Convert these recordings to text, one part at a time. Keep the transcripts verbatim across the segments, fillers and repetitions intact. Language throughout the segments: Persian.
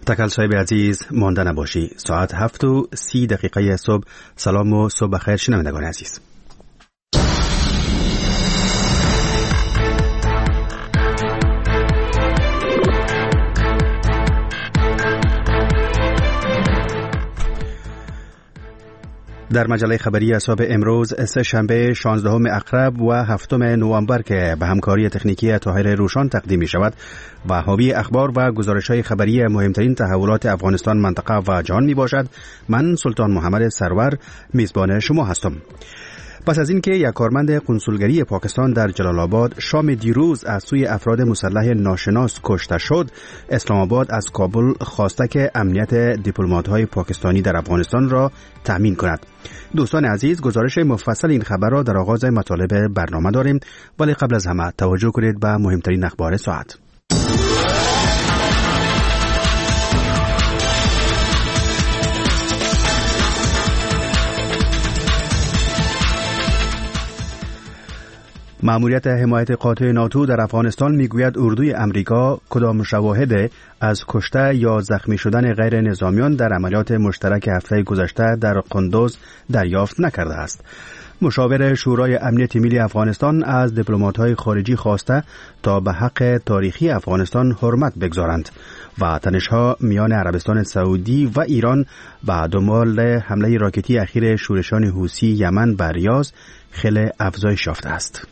تکل صاحب عزیز مانده نباشی. ساعت هفت و سی دقیقه صبح. سلام و صبح بخیر شنوندگان عزیز. در مجله خبری اصحاب امروز سه شنبه شانزدهم اکتبر و هفتم نوامبر که به همکاری تکنیکی طاهر روشان تقدیم می شود و حاوی اخبار و گزارش‌های خبری مهمترین تحولات افغانستان، منطقه و جهان می باشد. من سلطان محمد سرور میزبان شما هستم. پس از اینکه یک کارمند قنسولگری پاکستان در جلال آباد شام دیروز از سوی افراد مسلح ناشناس کشته شد، اسلام آباد از کابل خواسته که امنیت دیپلمات‌های پاکستانی در افغانستان را تأمین کند. دوستان عزیز، گزارش مفصل این خبر را در آغاز مطالب برنامه داریم، ولی قبل از همه توجه کنید به مهمترین اخبار ساعت. مأموریت حمایت قاطع ناتو در افغانستان میگوید اردوی امریکا کدام شواهد از کشته یا زخمی شدن غیر نظامیان در عملیات مشترک هفته گذشته در قندوز دریافت نکرده است. مشاور شورای امنیت ملی افغانستان از دیپلمات‌های خارجی خواسته تا به حق تاریخی افغانستان حرمت بگذارند و تنش‌ها میان عربستان سعودی و ایران به دنبال حمله راکتی اخیر شورشان حوثی یمن بر ریاض خیلی افزایش یافته است.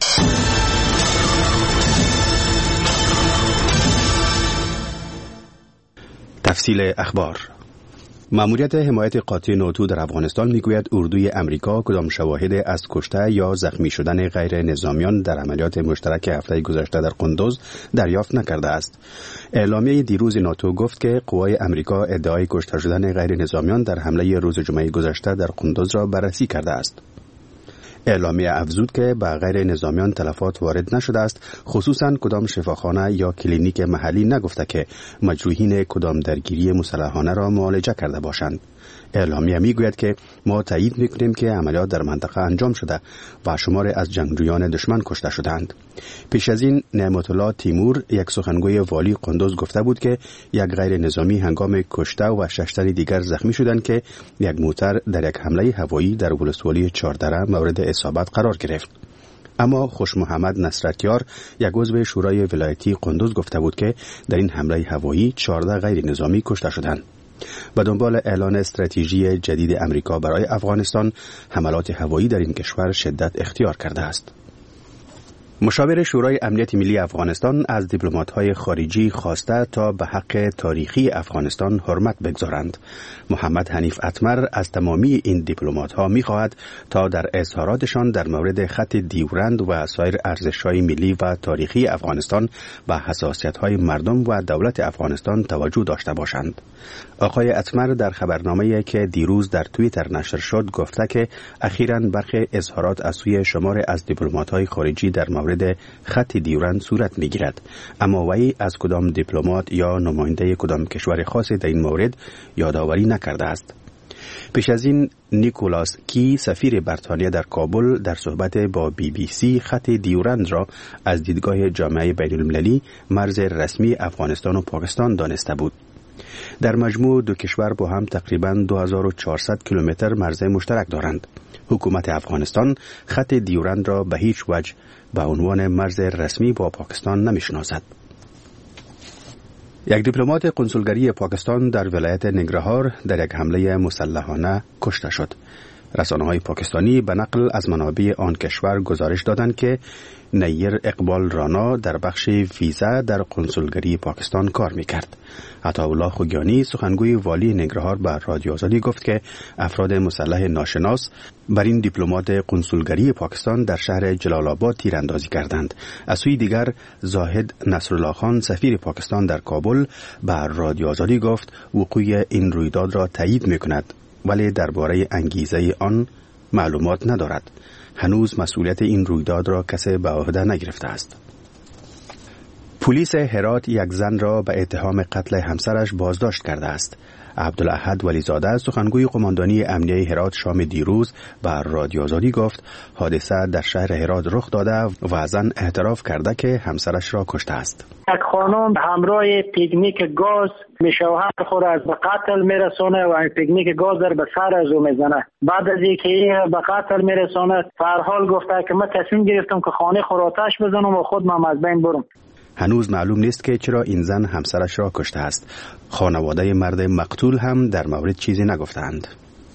تفصیل اخبار. مأموریت حمایت قاطع ناتو در افغانستان میگوید اردوی امریکا کدام شواهد از کشته یا زخمی شدن غیر نظامیان در عملیات مشترک هفته گذشته در قندوز دریافت نکرده است. اعلامیه دیروز ناتو گفت که قوای امریکا ادعای کشته شدن غیر نظامیان در حمله روز جمعه گذشته در قندوز را بررسی کرده است. اعلامیه افزود که به غیر نظامیان تلفات وارد نشده است، خصوصاً کدام شفاخانه یا کلینیک محلی نگفته که مجروحین کدام درگیری مسلحانه را معالجه کرده باشند. اعلامیه میگوید که ما تایید میکنیم که عملیات در منطقه انجام شده و شمار از جنگجویان دشمن کشته شدند. پیش از این نعمت الله تیمور، یک سخنگوی والی قندوز، گفته بود که یک غیر نظامی هنگام کشته و شش تن دیگر زخمی شدند که یک موتر در یک حمله هوایی در ولسوالی چهاردره مورد اصابت قرار گرفت. اما خوش محمد نصرتیار، یک عضو شورای ولایتی قندوز، گفته بود که در این حمله هوایی چهارده غیر نظامی کشته شدند. به دنبال اعلان استراتژی جدید امریکا برای افغانستان، حملات هوایی در این کشور شدت اختیار کرده است. مشاور شورای امنیت ملی افغانستان از دیپلمات‌های خارجی خواسته تا به حق تاریخی افغانستان حرمت بگذارند. محمد حنیف اتمر از تمامی این دیپلمات‌ها می‌خواهد تا در اظهاراتشان در مورد خط دیورند و سایر ارزش‌های ملی و تاریخی افغانستان و حساسیت‌های مردم و دولت افغانستان توجه داشته باشند. آقای اتمر در خبرنامه‌ای که دیروز در توییتر نشر شد گفته که اخیراً برخی اظهارات از سوی شمار از دیپلمات‌های خارجی در مورد خط دیورند صورت می‌گیرد، اما وی از کدام دیپلمات یا نماینده کدام کشور خاصی در این مورد یادآوری نکرده است. پیش از این نیکولاس کی، سفیر بریتانیا در کابل، در صحبت با بی بی سی خط دیورند را از دیدگاه جامعه بین‌المللی مرز رسمی افغانستان و پاکستان دانسته بود. در مجموع دو کشور با هم تقریباً دو هزار و چهارصد کیلومتر مرز مشترک دارند. حکومت افغانستان خط دیورند را به هیچ وجه به عنوان مرز رسمی با پاکستان نمی‌شناسد. یک دیپلمات قنسولگری پاکستان در ولایت ننگرهار در یک حمله مسلحانه کشته شد. رسانه‌های پاکستانی به نقل از منابع آن کشور گزارش دادند که نیر اقبال رانا در بخش ویزا در قنسولگری پاکستان کار می‌کرد. عطاالله خوگیانی، سخنگوی والی ننگرهار، به رادیو آزادی گفت که افراد مسلح ناشناس بر این دیپلمات قنسولگری پاکستان در شهر جلال آباد تیراندازی کردند. از سوی دیگر زاهد نصرالله خان، سفیر پاکستان در کابل، به رادیو آزادی گفت وقوع این رویداد را تایید می‌کند، ولی درباره انگیزه آن معلومات ندارد. هنوز مسئولیت این رویداد را کسی به عهده نگرفته است. پلیس هرات یک زن را به اتهام قتل همسرش بازداشت کرده است. عبدالاحد ولیزاده سخنگوی قماندانی امنیه هرات شام دیروز بر رادیو آزادی گفت حادثه در شهر هرات رخ داده و زن اعتراف کرده که همسرش را کشته است. یک خانم همراه پیکنیک گاز به شوهر خود از به قتل میرسونه و این پیکنیک گاز در به سر از او میزنه. بعد از اینکه به قتل میرسونه فرحال گفته که من تصمیم گرفتم که خانه خود آتش بزنم و خودم از بین برم. هنوز معلوم نیست که چرا این زن همسرش را کشته است. خانواده مرد مقتول هم در مورد چیزی نگفتند.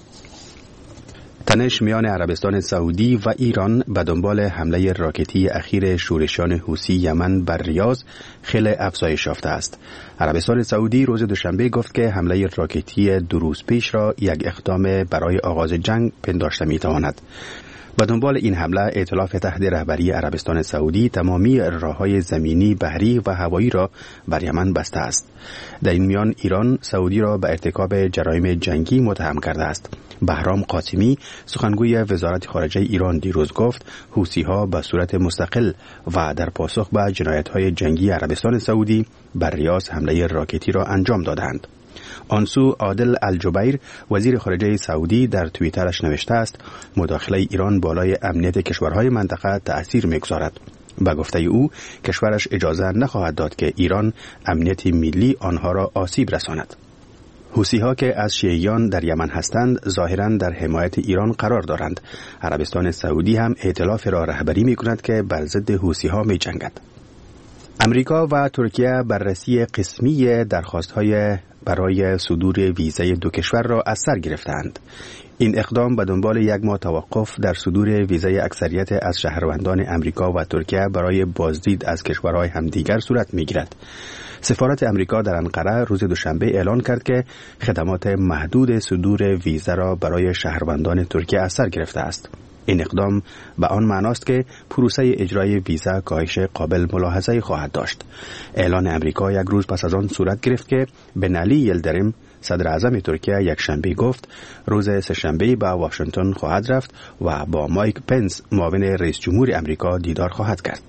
تنش میان عربستان سعودی و ایران به دنبال حمله راکتی اخیر شورشیان حوثی یمن بر ریاض خیلی افزایش یافته است. عربستان سعودی روز دوشنبه گفت که حمله راکتی دو روز پیش را یک اقدام برای آغاز جنگ پنداشته میتواند. به دنبال این حمله ائتلاف تحت رهبری عربستان سعودی تمامی راههای زمینی، بحری و هوایی را بر یمن بسته است. در این میان ایران سعودی را به ارتکاب جرایم جنگی متهم کرده است. بهرام قاسمی سخنگوی وزارت خارجه ایران دیروز گفت حوثی‌ها به صورت مستقل و در پاسخ به جنایت‌های جنگی عربستان سعودی بر ریاض حمله راکتی را انجام دادند. آنسو عادل الجبیر وزیر خارجه سعودی در توییترش نوشته است مداخله ایران بالای امنیت کشورهای منطقه تأثیر می‌گذارد. به گفته او کشورش اجازه نخواهد داد که ایران امنیت ملی آنها را آسیب رساند. حوثی‌ها که از شیعیان در یمن هستند ظاهراً در حمایت ایران قرار دارند. عربستان سعودی هم ائتلاف را رهبری می‌کند که بر ضد حوثی‌ها می‌جنگد. امریکا و ترکیه بررسی قسمی درخواست‌های برای صدور ویزای دو کشور را از سر گرفتند. این اقدام به دنبال یک ماه توقف در صدور ویزای اکثریت از شهروندان امریکا و ترکیه برای بازدید از کشورهای همدیگر صورت می‌گیرد. سفارت امریکا در انقره روز دوشنبه اعلان کرد که خدمات محدود صدور ویزا را برای شهروندان ترکیه از سر گرفته است. این اقدام به آن معناست که پروسه اجرای ویزا کاهش قابل ملاحظه خواهد داشت. اعلان امریکا یک روز پس از آن صورت گرفت که بنالی یلدریم صدر اعظم ترکیه یک شنبه گفت روز سه‌شنبه به واشنگتن خواهد رفت و با مایک پنس معاون رئیس جمهور امریکا دیدار خواهد کرد.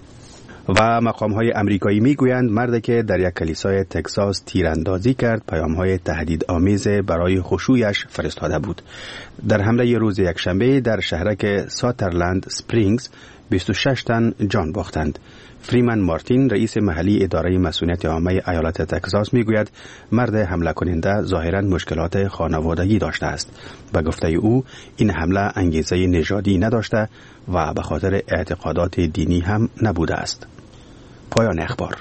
و مقام‌های امریکایی می‌گویند مردی که در یک کلیسای تگزاس تیراندازی کرد پیام‌های تهدیدآمیز برای خشوعش فرستاده بود. در حمله روز یکشنبه در شهرک ساترلند سپرینگز بیست و شش تن جان باختند. فریمن مارتین رئیس محلی اداره مسئولیت عامه ایالت تگزاس میگوید مرد حمله کننده ظاهراً مشکلات خانوادگی داشته است. به گفته او این حمله انگیزه نژادی نداشته و به خاطر اعتقادات دینی هم نبوده است. پایان اخبار.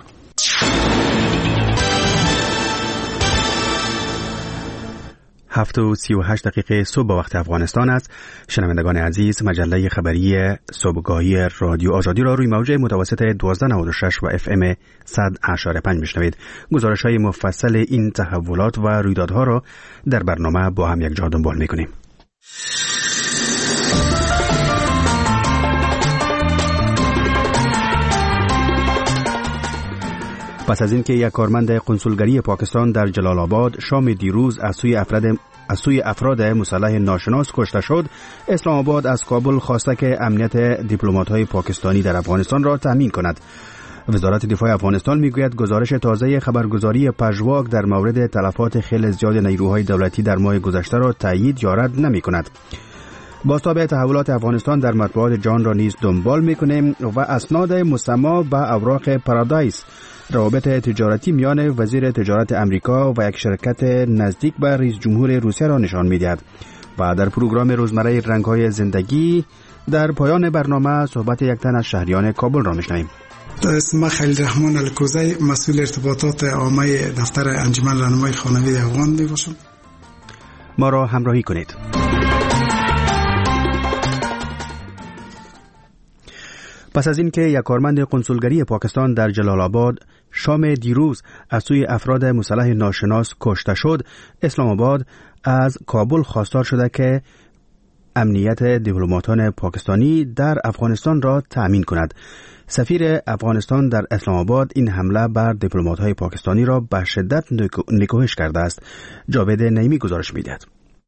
هفت و سی و هشت دقیقه صبح با وقت افغانستان است. شنوندگان عزیز، مجله خبری صبحگاهی رادیو آزادی را روی موج متوسط دوازده نود و شش و اف ام صد اشاره پنج میشنوید. گزارش های مفصل این تحولات و رویدادها را در برنامه با هم یک جا دنبال میکنیم. پس از اینکه یک کارمند قنسولگری پاکستان در جلال آباد شام دیروز از سوی افراد از سوی افراد مسلح ناشناس کشته شد، اسلام آباد از کابل خواسته که امنیت دیپلمات‌های پاکستانی در افغانستان را تضمین کند. وزارت دفاع افغانستان میگوید گزارش تازه خبرگزاری پژواک در مورد تلفات خیلی زیاد نیروهای دولتی در ماه گذشته را تایید یا رد نمی‌کند. بازتاب تحولات افغانستان در مطبوعات جهان را نیز دنبال می‌کنیم و اسناد مسما به اوراق پارادایس روابط تجارتی میان وزیر تجارت امریکا و یک شرکت نزدیک به رئیس جمهور روسیه را نشان می‌دهد. و در پروگرام روزمره رنگ‌های زندگی در پایان برنامه صحبت یک تن از شهریان کابل را می‌شنویم. اسم خلیل رحمان الکوزی، مسئول ارتباطات عامه دفتر انجمن راهنمای خانواده افغان میباشم. ما را همراهی کنید. پس از اینکه یک کارمند قنسولگری پاکستان در جلال آباد شام دیروز از سوی افراد مسلح ناشناس کشته شد، اسلام آباد از کابل خواستار شده که امنیت دیپلماتان پاکستانی در افغانستان را تأمین کند. سفیر افغانستان در اسلام آباد این حمله بر دیپلمات‌های پاکستانی را به شدت نکوهش کرده است. جاوید نعیمی گزارش می‌دهد.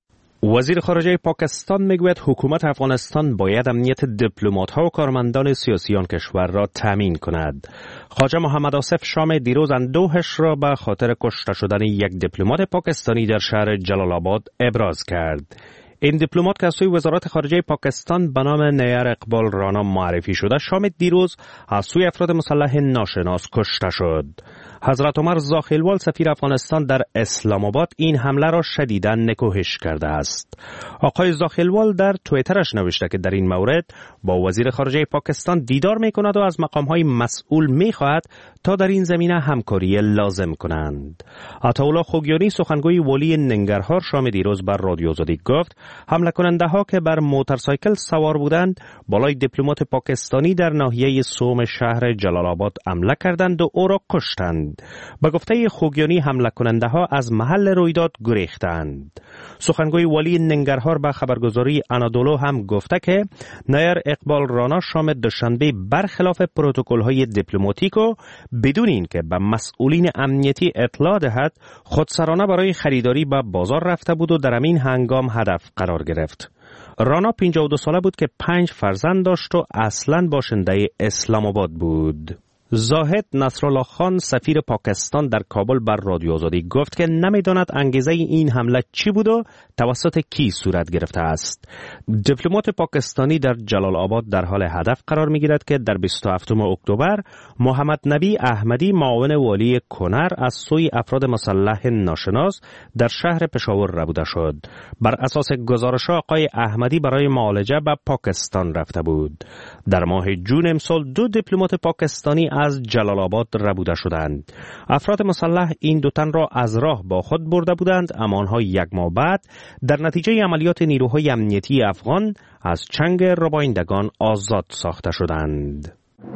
وزیر خارجه پاکستان میگوید حکومت افغانستان باید امنیت دیپلمات‌ها و کارمندان سیاسی آن کشور را تامین کند. خواجه محمد آصف شام دیروز اندوهش را به خاطر کشته شدن یک دیپلمات پاکستانی در شهر جلال آباد ابراز کرد. این دیپلمات که از سوی وزارت خارجه پاکستان به نام نیر اقبال رانا معرفی شده، شام دیروز از سوی افراد مسلح ناشناس کشته شد. حضرت عمر زاخیلوال سفیر افغانستان در اسلام آباد این حمله را شدیداً نکوهش کرده است. آقای زاخیلوال در توییترش نوشته که در این مورد با وزیر خارجه پاکستان دیدار می کند و از مقام‌های مسئول می خواهد تا در این زمینه همکاری لازم کنند. عطاالله خوگیانی سخنگوی ولی ننگرهار شام دیروز بر رادیو آزادی گفت حمله کننده ها که بر موتورسایکل سوار بودند بالای دیپلمات پاکستانی در ناحیه سوم شهر جلال آباد حمله کردند و او را کشتند. به گفته خوگیانی حمله کننده ها از محل رویداد گریختند. سخنگوی ولی ننگرهار به خبرگزاری انادولو هم گفته که نیر اقبال رانا شام دوشنبه برخلاف پروتکل های دیپلماتیک و بدون اینکه به مسئولین امنیتی اطلاع دهد خودسرانه برای خریداری به بازار رفته بود و در همین هنگام هدف قرار گرفت. رانا پنجاه و دو ساله بود که پنج فرزند داشت و اصلاً باشنده اسلام آباد بود. زاهد نصرالله خان سفیر پاکستان در کابل بر رادیو آزادی گفت که نمیداند انگیزه این حمله چی بود و توسط کی صورت گرفته است. دیپلمات پاکستانی در جلال آباد در حال هدف قرار می‌گیرد که در بیست و هفتم اکتبر محمد نبی احمدی معاون والی کنر از سوی افراد مسلح ناشناس در شهر پشاور ربوده شد. بر اساس گزارش آقای احمدی برای معالجه به پاکستان رفته بود. در ماه جون امسال دو دیپلمات پاکستانی از جلال آباد ربوده شدند. افراد مسلح این دو تن را از راه با خود برده بودند، اما آنها یک ماه بعد در نتیجه عملیات نیروهای امنیتی افغان از چنگ ربایندگان آزاد ساخته شدند.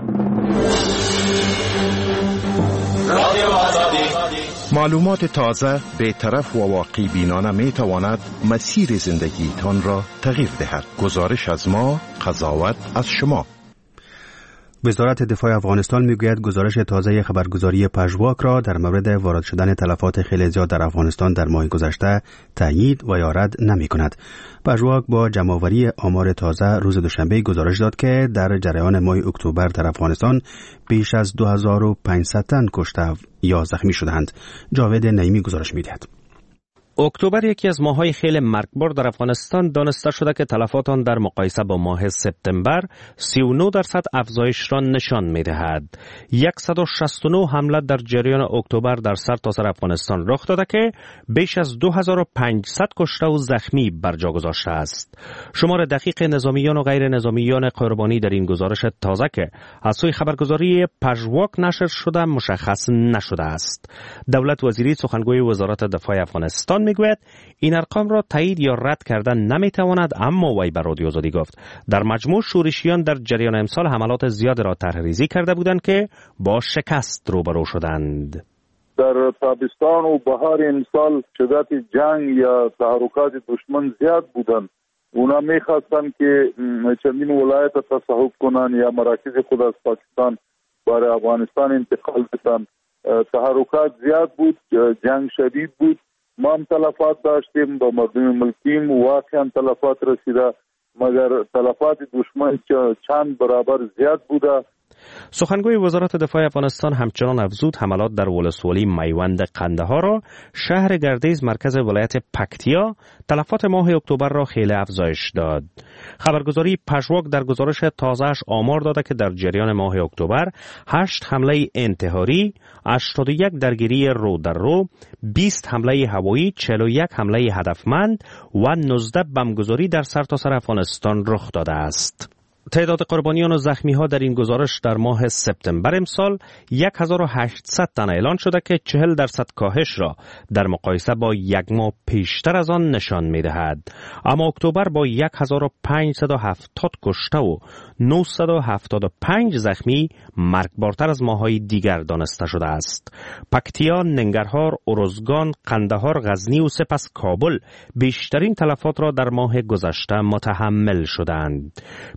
معلومات تازه، بی‌طرف و واقع بینانه می تواند مسیر زندگیتان را تغییر دهد. گزارش از ما، قضاوت از شما. وزارت دفاع افغانستان میگوید گزارش تازه خبرگزاری پژواک را در مورد وارد شدن تلفات خیلی زیاد در افغانستان در ماه گذشته تایید و یا رد نمی کند. پژواک با جمع‌آوری آمار تازه روز دوشنبه گزارش داد که در جریان ماه اکتبر در افغانستان بیش از دو هزار و پانصد تن کشته یا زخمی شدند. جاوید نعیمی گزارش می‌دهد. اکتبر یکی از ماه‌های خیلی مرگبار در افغانستان دانسته شده که تلفات آن در مقایسه با ماه سپتامبر سی و نه درصد افزایش را نشان می‌دهد. صد و شصت و نه حمله در جریان اکتبر در سرتاسر افغانستان رخ داده که بیش از دو هزار و پانصد کشته و زخمی بر جا گذاشته است. شمار دقیق نظامیان و غیر نظامیان قربانی در این گزارش تازه که از سوی خبرگزاری پژواک نشر شده مشخص نشده است. دولت وزیری سخنگوی وزارت دفاع افغانستان میگوید این ارقام را تایید یا رد کردن نمیتواند، اما وی بر رادیو آزادی گفت در مجموع شورشیان در جریان امسال حملات زیاد را طرح‌ریزی کرده بودند که با شکست روبرو شدند. در تابستان و بهار امسال شدت جنگ یا تحرکات دشمن زیاد بودند. اونا میخواستند که چندین ولایت تصاحب کنند یا مراکز خود از پاکستان برای افغانستان انتقال بدن. تحرکات زیاد بود، جنگ شدید بود. ما هم تلفات داشتیم، با مردم ملکیم واقعا تلفات رسیده، مگر تلفات دشمن چند برابر زیاد بوده. سخنگوی وزارت دفاع افغانستان همچنان افزود حملات در ولسوالی میوند قندهار را شهر گردیز مرکز ولایت پکتیا تلفات ماه اکتبر را خیلی افزایش داد. خبرگزاری پژواک در گزارش تازه‌اش آمار داده که در جریان ماه اکتبر هشت حمله انتحاری، هشتاد و یک درگیری رو در رو، بیست حمله هوایی، چهل و یک حمله هدفمند و نوزده بمبگذاری در سرتاسر افغانستان رخ داده است. تعداد قربانیان و زخمی ها در این گزارش در ماه سپتامبر امسال هزار و هشتصد تن اعلان شده که چهل درصد کاهش را در مقایسه با یک ماه پیشتر از آن نشان می دهد. اما اکتبر با هزار و پانصد و هفتاد کشته و نهصد و هفتاد و پنج زخمی مرگبارتر از ماه‌های دیگر دانسته شده است. پکتیا، ننگرهار، ارزگان، قندهار، غزنی و سپس کابل بیشترین تلفات را در ماه گذشته متحمل شدند. پیش از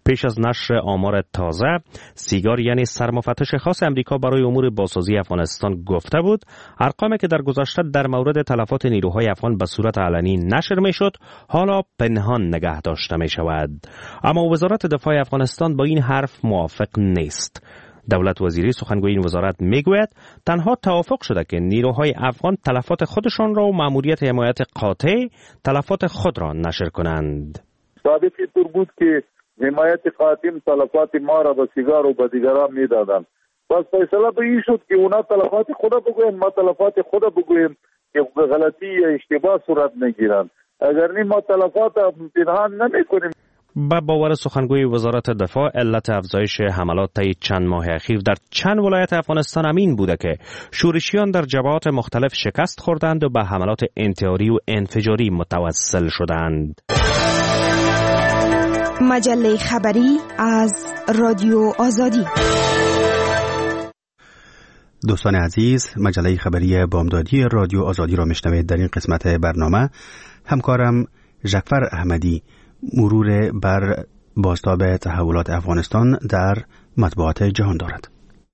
نشر آمار تازه، سیگار یعنی سرمفتش خاص امریکا برای امور بازسازی افغانستان گفته بود ارقامی که در گذشته در مورد تلفات نیروهای افغان به صورت علنی نشر میشد حالا پنهان نگه داشته می شود. اما وزارت دفاع افغانستان با این حرف موافق نیست. دولت وزیری سخنگوی این وزارت میگوید تنها توافق شده که نیروهای افغان تلفات خودشان را و مأموریت حمایت قاطع تلفات خود را نشر کنند. ثابت اینطور بود که حمایت قاطع تلفات ما را به سیگار و به دیگران میدادند. پس فیصله به این شد که اونا تلفات خود بگوین، ما تلفات خود بگویم که غلطی یا اشتباه صورت نگیرند. اگر نیم ما تلفات پنهان نمی کنیم. با باور سخنگوی وزارت دفاع علت افزایش حملات طی چند ماه اخیر در چند ولایت افغانستان امین بوده که شورشیان در جبهات مختلف شکست خوردند و به حملات انتحاری و انفجاری متوسل شدند. مجله خبری از رادیو آزادی. دوستان عزیز، مجله خبری بامدادی رادیو آزادی را میشنوید. در این قسمت برنامه همکارم جعفر احمدی مرور بر بازتاب تحولات افغانستان در مطبوعات جهان دارد.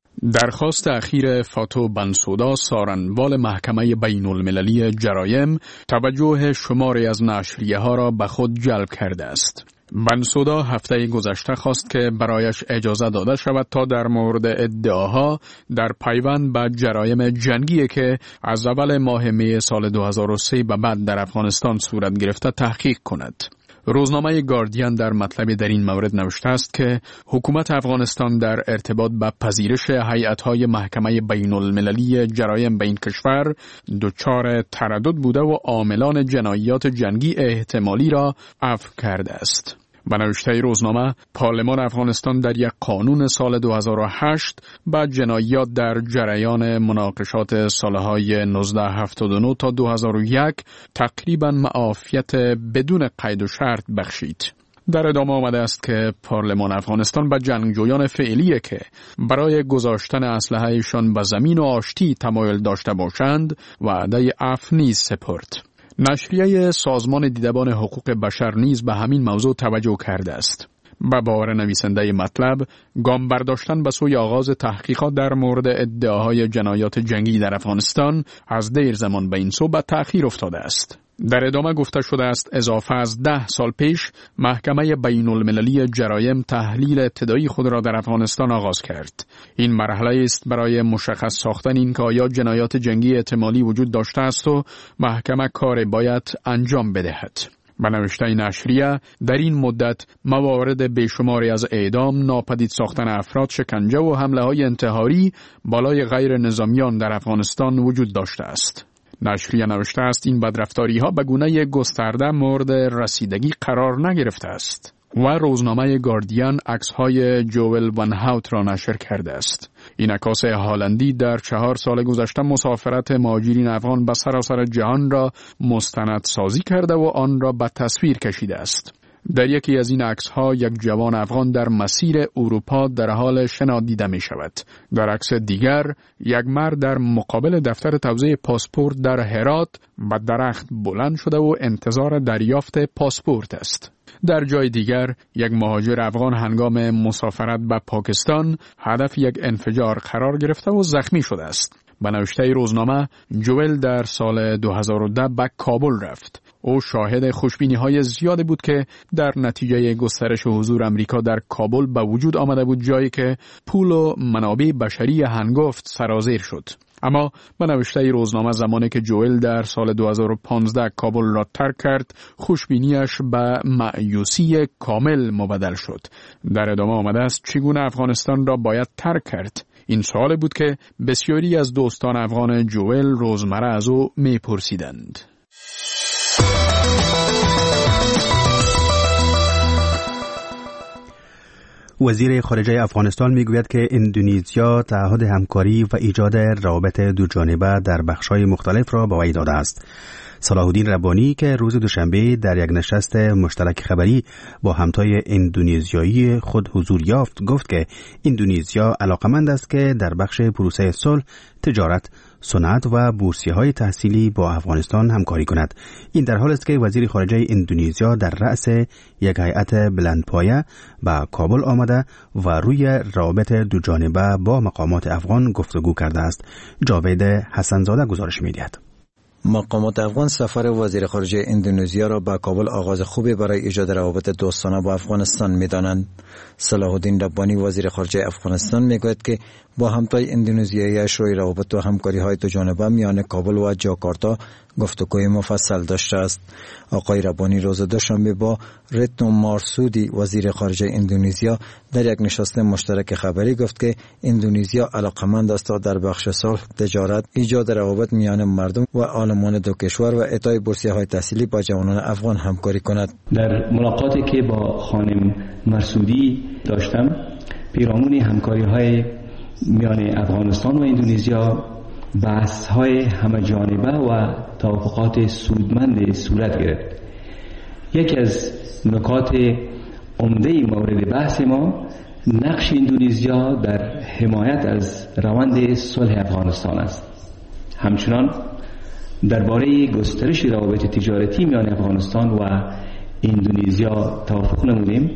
درخواست اخیر فاتو بنسودا سارنوال محکمه بین المللی جرایم توجه شماری از نشریه ها را به خود جلب کرده است. بنسودا هفته گذشته خواست که برایش اجازه داده شود تا در مورد ادعاها در پیوند به جرایم جنگی که از اول ماه می سال دو هزار و سه به بعد در افغانستان صورت گرفته تحقیق کند. روزنامه گاردین در مطلبی در این مورد نوشته است که حکومت افغانستان در ارتباط به پذیرش هیئت‌های محکمه بین المللی جرایم به این کشور دچار تردد بوده و عاملان جنایات جنگی احتمالی را عفو کرده است. به نوشته روزنامه، پارلمان افغانستان در یک قانون سال دو هزار و هشت با جنایات در جریان مناقشات سالهای نوزده هفتاد و نه تا دو هزار و یک تقریباً معافیت بدون قید و شرط بخشید. در ادامه آمده است که پارلمان افغانستان به جنگجویان فعلی که برای گذاشتن اسلحه‌شان به زمین و آشتی تمایل داشته باشند وعده عفو نیز سپرد. نشریه سازمان دیدبان حقوق بشر نیز به همین موضوع توجه کرده است. به باور نویسنده مطلب، گام برداشتن به سوی آغاز تحقیقات در مورد ادعاهای جنایات جنگی در افغانستان از دیر زمان به این سو به تأخیر افتاده است. در ادامه گفته شده است اضافه از ده سال پیش محکمه بین المللی جرایم تحلیل ابتدایی خود را در افغانستان آغاز کرد. این مرحله است برای مشخص ساختن این که آیا جنایات جنگی احتمالی وجود داشته است و محکمه کار باید انجام بدهد. به نوشته نشریه، در این مدت موارد بیشماری از اعدام، ناپدید ساختن افراد، شکنجه و حمله های انتحاری بالای غیر نظامیان در افغانستان وجود داشته است. نشریه نوشته است این بدرفتاری ها به گونه گسترده مورد رسیدگی قرار نگرفته است و روزنامه گاردین عکس های جوئل وان هاوت را نشر کرده است. این عکاس هالندی در چهار سال گذشته مسافرت مهاجرین افغان به سراسر جهان را مستند سازی کرده و آن را به تصویر کشیده است. در یکی از این عکس‌ها یک جوان افغان در مسیر اروپا در حال شنا دیده می شود. در عکس دیگر یک مرد در مقابل دفتر توزیع پاسپورت در هرات به درخت بلند شده و انتظار دریافت پاسپورت است. در جای دیگر یک مهاجر افغان هنگام مسافرت به پاکستان هدف یک انفجار قرار گرفته و زخمی شده است. به نوشته روزنامه، جوئل در سال دو هزار و ده به کابل رفت. او شاهد خوشبینی‌های زیادی بود که در نتیجه گسترش حضور امریکا در کابل به وجود آمده بود، جایی که پول و منابع بشری هنگفت سرازیر شد. اما به نوشته روزنامه، زمانی که جوئل در سال دو هزار و پانزده کابل را ترک کرد، خوشبینیش به مایوسی کامل مبدل شد. در ادامه آمده است چگونه افغانستان را باید ترک کرد. این سوال بود که بسیاری از دوستان افغان جوئل روزمره از او می‌پرسیدند. وزیر خارجه افغانستان میگوید که اندونزیا تعهد همکاری و ایجاد روابط دوجانبه در بخش‌های مختلف را به وی داده است. صلاح الدین ربانی که روز دوشنبه در یک نشست مشترک خبری با همتای اندونزیایی خود حضور یافت، گفت که اندونزیا علاقمند است که در بخش پروسه صلح، تجارت صنعت و بورسیه‌های تحصیلی با افغانستان همکاری کند. این در حال است که وزیر خارجه اندونزیا در رأس یک هیئت بلندپایه به کابل آمده و روی روابط دو جانبه با مقامات افغان گفتگو کرده است. جاوید حسنزاده گزارش می‌دهد. مقامات افغان سفر وزیر خارجه اندونزیا را به کابل آغاز خوبی برای ایجاد روابط دوستانه با افغانستان می‌دانند. صلاح الدین ربانی وزیر خارجه افغانستان میگوید که با همتای اندونزیایش روی روابط و همکاری‌های دو جانبه میان کابل و جاکارتا گفتگوی مفصل داشته است. آقای ربانی روز دوشنبه با رتنو مارسودی وزیر خارجه اندونزیا در یک نشست مشترک خبری گفت که اندونزیا علاقمند است تا در بخش صلح، تجارت، ایجاد روابط میان مردم و عالمان دو کشور و اعطای بورسیه‌های تحصیلی با جوانان افغان همکاری کند. در ملاقاتی که با خانم مرسودی داشتم، پیرامون همکاری‌های میان افغانستان و اندونزیا بحث‌های همه جانبه و توافقات سودمند صورت گرفت. یکی از نکات عمده مورد بحث ما نقش اندونزیا در حمایت از روند صلح افغانستان است. همچنان درباره گسترش روابط تجارتی میان افغانستان و اندونزیا توافق نمودیم.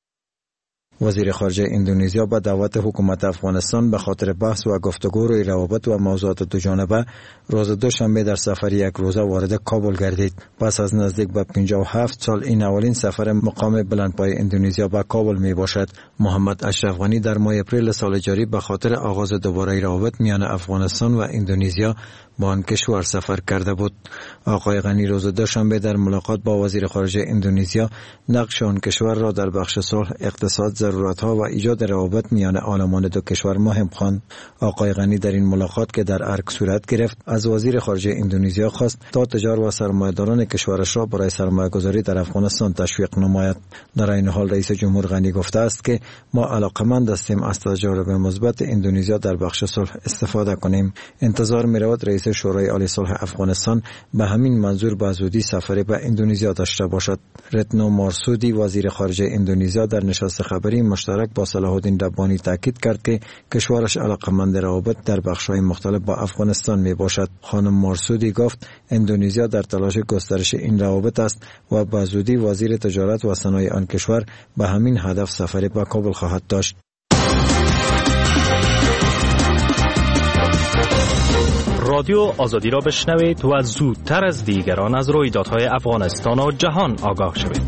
وزیر خارجه اندونزیا با دعوت حکومت افغانستان به خاطر بحث و گفتگو روی روابط و موضوعات دو جانبه روز دوشنبه در سفر یک روزه وارد کابل گردید. پس از نزدیک به پنجاه و هفت سال این اولین سفر مقام بلندپایه اندونزیا به کابل می باشد. محمد اشرف غنی در ماه اپریل سال جاری به خاطر آغاز دوباره روابط میان افغانستان و اندونزیا با آن کشور سفر کرده بود. آقای غنی روز دوشنبه در ملاقات با وزیر خارجه اندونزیا نقش آن کشور را در بخش صلح، اقتصاد، ضرورت‌ها و ایجاد روابط میان عالمان دو کشور مهم خواند. آقای غنی در این ملاقات که در ارگ صورت گرفت از وزیر خارجه اندونزیا خواست تا تجار و سرمایه‌داران کشورش را برای سرمایه‌گذاری در افغانستان تشویق نماید. در این حال رئیس جمهور غنی گفته است که ما علاقمند هستیم از تجارب مثبت اندونزیا در بخش صلح استفاده کنیم. انتظار می‌رود رئیس شورای عالی صلح افغانستان به همین منظور به زودی سفری به اندونزیا داشته باشد. رتنو مارسودی وزیر خارجه اندونزیا در نشست خبری مشترک با صلاح الدین ربانی تاکید کرد که کشورش علاقمند روابط در بخش‌های مختلف با افغانستان می باشد. خانم مارسودی گفت اندونزیا در تلاش گسترش این روابط است و به زودی وزیر تجارت و صنایع آن کشور به همین هدف سفری به کابل خواهد داشت. رادیو آزادی را بشنوید و زودتر از دیگران از رویدادهای افغانستان و جهان آگاه شوید.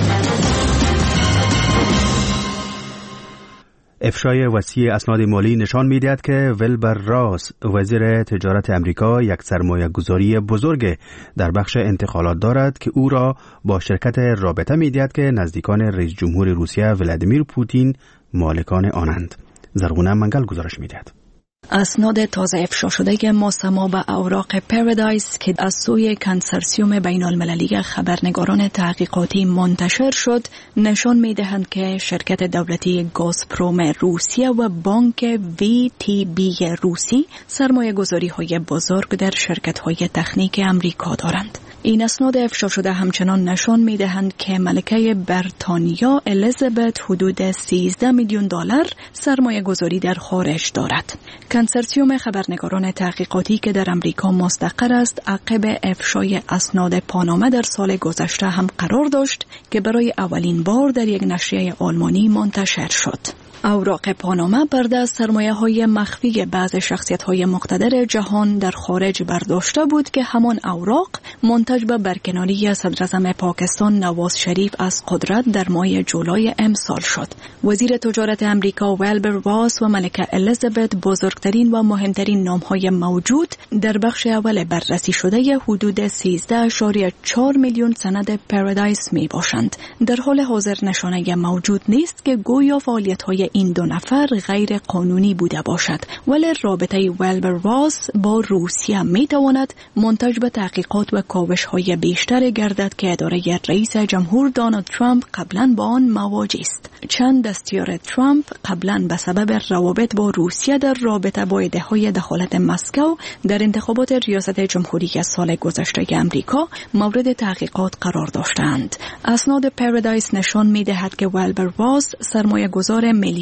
افشای وسیع اسناد مالی نشان می‌دهد که ویلبر راس وزیر تجارت امریکا یک سرمایه‌گذاری بزرگ در بخش انتقالات دارد که او را با شرکت رابطه می‌دهد که نزدیکان رئیس جمهور روسیه ولادیمیر پوتین مالکان آنند. زرغونه منگل گزارش می‌دهد. اسناد تازه افشا شده ماسما به اوراق پارادایس که از سوی کنسرسیوم بین المللی خبرنگاران تحقیقاتی منتشر شد نشان می دهند که شرکت دولتی گازپروم روسیه و بانک وی تی بی روسی سرمایه گذاری های بزرگ در شرکت های تکنیک امریکا دارند. این اسناد افشا شده همچنان نشان می دهند که ملکه بریتانیا الیزابت حدود سیزده میلیون دلار سرمایه گذاری در خارج دارد. کنسرسیوم خبرنگاران تحقیقاتی که در امریکا مستقر است عقب افشای اسناد پاناما در سال گذشته هم قرار داشت که برای اولین بار در یک نشریه آلمانی منتشر شد. اوراق پاناما برده از سرمایه‌های مخفی بعض شخصیت‌های مقتدر جهان در خارج برداشته بود که همان اوراق منتج به برکناری صدراعظم پاکستان نواز شریف از قدرت در ماه جولای امسال شد. وزیر تجارت امریکا ویلبر راس و ملکه الیزابت بزرگترین و مهمترین نام‌های موجود در بخش اول بررسی شده حدود سیزده اشاریه چهار میلیون سند پارادایس می باشند. در حال حاضر نشانه موجود نیست که گویا فعالیت‌های این دو نفر غیر قانونی بوده باشد، ولی رابطه ویلبر راس با روسیه می تواند منتج به تحقیقات و کاوش های بیشتر گردد که اداره رئیس جمهور دونالد ترامپ قبلا با آن مواجه است. چند دستیار ترامپ قبلا به سبب روابط با روسیه در رابطه با ادعای دخالت مسکو در انتخابات ریاست جمهوری سال گذشته امریکا مورد تحقیقات قرار داشتند. اسناد پارادایس نشان می دهد که ویلبر راس سرمایه گذار ملی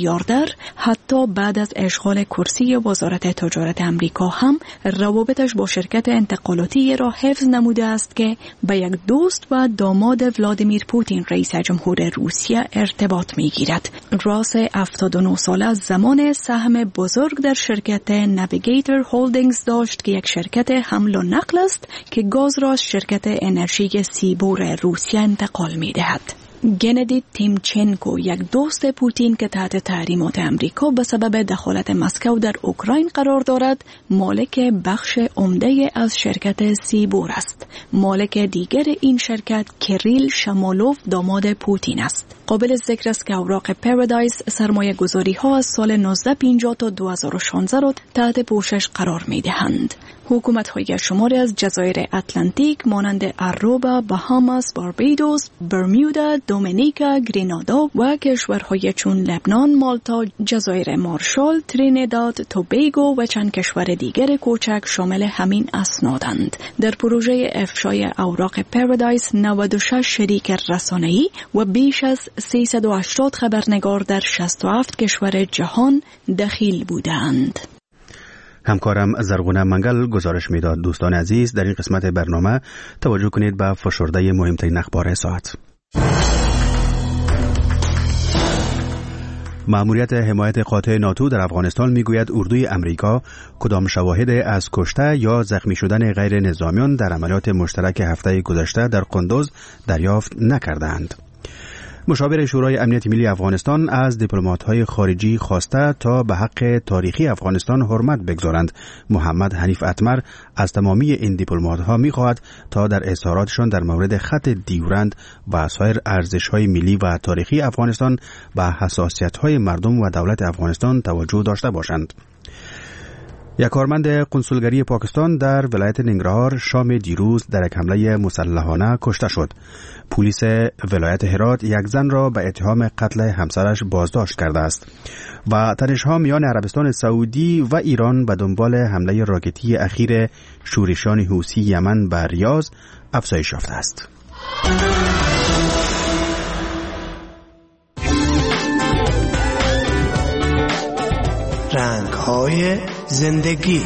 میلیاردر حتی بعد از اشغال کرسی وزارت تجارت امریکا هم روابطش با شرکت انتقالاتی را حفظ نموده است که به یک دوست و داماد ولادیمیر پوتین رئیس جمهور روسیه ارتباط میگیرد. راس هفتاد و نه ساله از زمان سهم بزرگ در شرکت نویگیتر هولدینگز داشت که یک شرکت حمل و نقل است که گاز را از شرکت انرژی سیبور روسیه انتقال می‌دهد. گندی تیمچنکو، یک دوست پوتین که تحت تحریمات امریکا به سبب دخالت مسکو در اوکراین قرار دارد، مالک بخش عمده از شرکت سیبور است. مالک دیگر این شرکت کریل شمالوف داماد پوتین است. قابل ذکر است که اوراق پارادایس سرمایه گذاری ها از سال نوزده پنجاه تا دو هزار و شانزده را تحت پوشش قرار می دهند. حکومت های شماری از جزایر اتلانتیک مانند اروبا، بهاماس، باربادوس، برمودا، دومینیکا، گرینادا و کشورهای چون لبنان، مالتا، جزایر مارشال، ترینیداد، توبیگو و چند کشور دیگر کوچک شامل همین اسنادند. در پروژه افشای اوراق پارادایس نود و شش شریک رسانه‌ای و بیش از سیصد و هشتاد خبرنگار در شصت و هفت کشور جهان دخیل بودند. همکارم زرغونه منگل گزارش میداد. دوستان عزیز، در این قسمت برنامه توجه کنید به فشرده مهمترین اخبار ساعت. مأموریت حمایت قاطع ناتو در افغانستان میگوید اردوی امریکا کدام شواهد از کشته یا زخمی شدن غیر نظامیان در عملیات مشترک هفته گذشته در قندوز دریافت نکردند. مشاور شورای امنیت ملی افغانستان از دیپلمات‌های خارجی خواسته تا به حق تاریخی افغانستان حرمت بگذارند. محمد حنیف اتمر از تمامی این دیپلمات‌ها می‌خواهد تا در اظهاراتشان در مورد خط دیورند و سایر ارزش‌های ملی و تاریخی افغانستان به حساسیت‌های مردم و دولت افغانستان توجه داشته باشند. یک کارمند قنسولگری پاکستان در ولایت ننگرهار شام دیروز در یک حمله مسلحانه کشته شد. پلیس ولایت هرات یک زن را به اتهام قتل همسرش بازداشت کرده است و تنش‌ها میان عربستان سعودی و ایران به دنبال حمله راکتی اخیر شورشیان حوثی یمن به ریاض افزایش یافته است. رنگ‌های زندگی.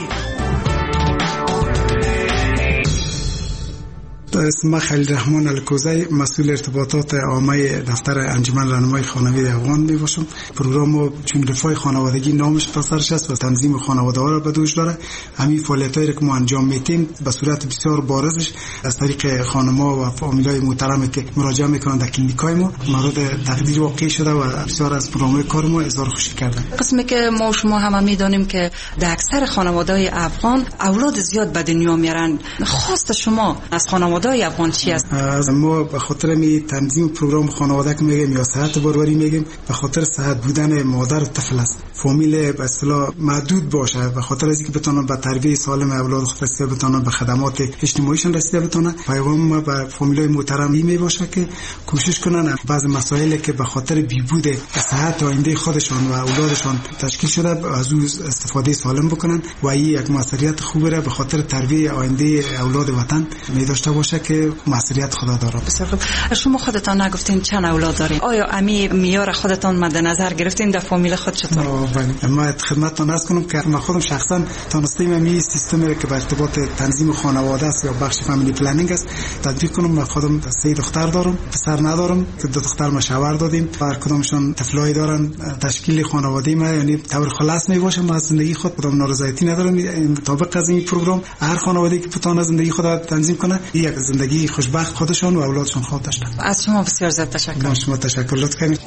اسم خلیل رحمان الکوزی، مسئول ارتباطات عامه دفتر انجمن راهنمای خانواده افغان می باشم. پروگرام چون رفاه خانوادگی نامش پسرش است و تنظیم خانواده ها را به دوش داره. همین فعالیتایی که ما انجام میدیم به صورت بسیار بارزش از طریق خانم‌ها و فامیلای محترمی که مراجعه میکنند در کلینیکای ما مورد تقدیر واقع شده و بسیار از برنامه کار ما اظهار خوشی کردن. قسمی که ما شما هم میدونیم که در اکثر خانواده‌های افغان اولاد زیاد به دنیا میارن. خواست شما از خانواده افغان چی است؟ از ما به خاطر می تنظیم پروگرام خانواده که میگیم یا صحت باروری میگیم به خاطر صحت بودن مادر و طفل است. فامیل به اصطلاح محدود باشه به خاطر از اینکه بتونن به تربیت سالم اولاد خود رسیده بتونن به خدمات اجتماعیشون رسیده بتونن. پیغام ما به فامیلای محترم می باشه که کوشش کنن بعض مسائلی که به خاطر بیبود صحت آینده خودشان و اولادشان تشکیل شده از او استفاده سالم بکنن و این یک مسئولیت خوبه را به خاطر تربیت آینده اولاد وطن می داشته باشه که مسئولیت خدا داره. بسیار خوب. شما خودتان نگفتین چند اولاد دارین؟ آیا امی میار خودتان مد نظر گرفتین در فامیل خود چطور؟ بله. ما خدمتتون عرض کنم که ما خودم شخصا تونستیم امی سیستمی که به ارتباط تنظیم خانواده است یا بخش فامیلی پلنینگ است تطبیق کنم. من خودم سه دختر دارم، پسر ندارم که دو دختر مشاور دادیم. هر کدومشون طفلای دارن. تشکیل خانواده ما یعنی طور خلاص می باشه. ما زندگی خود کدام نارضایتی ندارم. مطابق از این پروگرام هر خانواده‌ای که بتونه زندگی خود تنظیم کنه یک زندگی خوشبخت خودشان و اولادشان خود داشتن. از شما بسیار زیاد تشکر. من شما تشکر لطف کنید.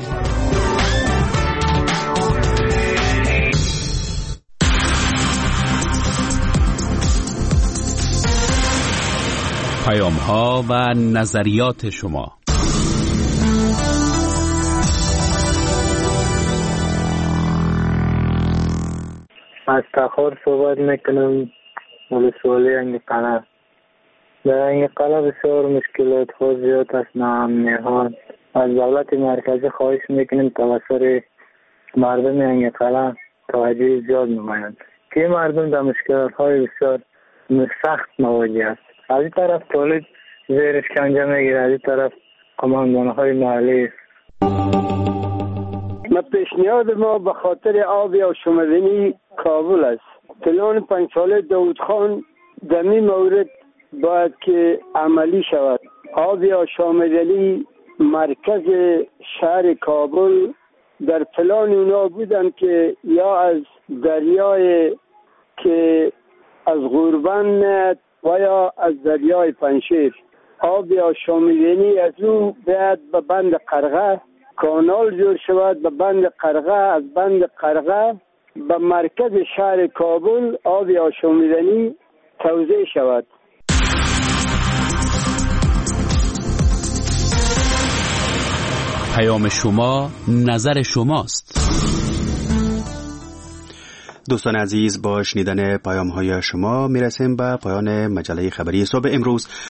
پیام ها و نظریات شما. از تخار صحبت میکنم. ولسوالی انگقلعه. در انگقلعه بسیار مشکلات ها زیاد است، ناامنی ها. از دولت مرکزی خواهش میکنیم توسط مردم انگقلعه توجه زیاد نمایند که مردم در مشکلات های بسیار سخت مواجه است. از این طرف تولید زیر اشکنجه میگیره، از این طرف قماندان های محلی. ما پیشنهاد ما به خاطر آب آشامیدنی کابل است. پلان پنج ساله داود خان در این مورد باید که عملی شود. آب آشامیدنی مرکز شهر کابل در پلان اونا بودن که یا از دریای که از غوربند میاد و یا از دریای پنشیر آب آشامیدنی از او باید به بند قرغه کانال جور شود، به بند قرغه، از بند قرغه به مرکز شهر کابل آب آشامیدنی توزیع شود. پیام شما نظر شماست. دوستان عزیز، با شنیدن پیام های شما میرسیم به پایان مجله خبری صبح امروز.